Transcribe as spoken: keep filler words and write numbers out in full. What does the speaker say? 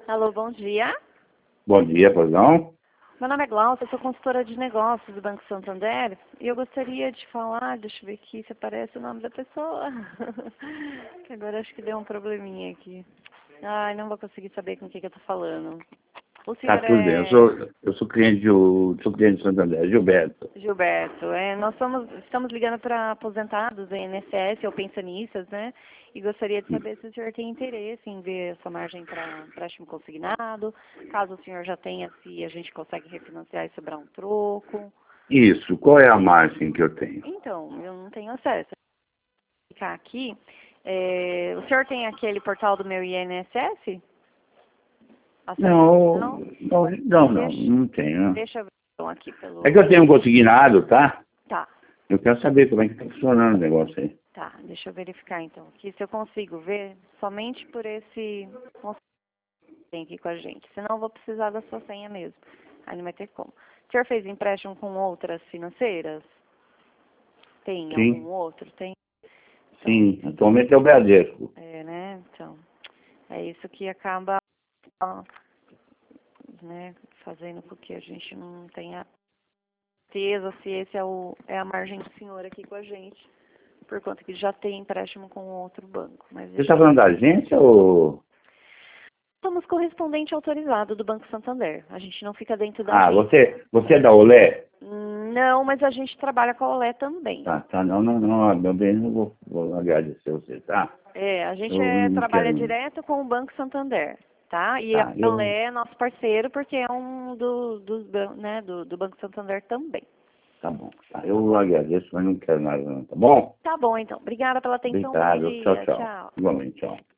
Alô, bom dia. Bom dia, pois não? Meu nome é Glaucia, eu sou consultora de negócios do Banco Santander e eu gostaria de falar, deixa eu ver aqui se aparece o nome da pessoa, que agora acho que deu um probleminha aqui. Ai, não vou conseguir saber com o que, que eu tô falando. O Tá senhor tudo bem, eu é sou, eu sou cliente do, sou cliente do Santander, Gilberto. Gilberto. É, nós somos, estamos ligando para aposentados, I N S S ou pensionistas, né? E gostaria de saber se o senhor tem interesse em ver essa margem para empréstimo consignado. Caso o senhor já tenha, se a gente consegue refinanciar e sobrar um troco. Isso, qual é a margem que eu tenho? Então, eu não tenho acesso. Vou ficar aqui. É, o senhor tem aquele portal do meu I N S S? Acesso? Não, Não? não, não, não, Deixa, não tenho. deixa eu ver então aqui pelo... É que eu tenho um consignado, tá? Tá. Eu quero saber como é que tá funcionando o negócio aí. Tá, deixa eu verificar então. Aqui se eu consigo ver somente por esse tem aqui com a gente. Senão eu vou precisar da sua senha mesmo. Aí não vai ter como. O senhor fez empréstimo com outras financeiras? Tem algum Sim, outro? Tem? Então, sim, atualmente é o Bradesco. é, né? Então, é isso que acaba, ó, né, fazendo com que a gente não tenha certeza se esse é, o, é a margem do senhor aqui com a gente. Por conta que já tem empréstimo com outro banco. Mas Você deixa está eu falando da agência ou... Somos correspondente autorizado do Banco Santander. A gente não fica dentro da Ah, agência. você, você é da Olé? Não, mas a gente trabalha com a Olé também. Tá, tá, não, não, não, meu bem, não vou, vou agradecer você, tá? É, a gente Eu é, não trabalha quero... direto com o Banco Santander, tá? E a Tá, eu... Olé é nosso parceiro porque é um do, dos ban- né, do, do Banco Santander também. Tá bom, tá, eu agradeço, mas não quero nada não, tá bom? Tá bom, então. Obrigada pela atenção. Bom Obrigado. Tchau, dia. tchau. Tchau. Igualmente, tchau.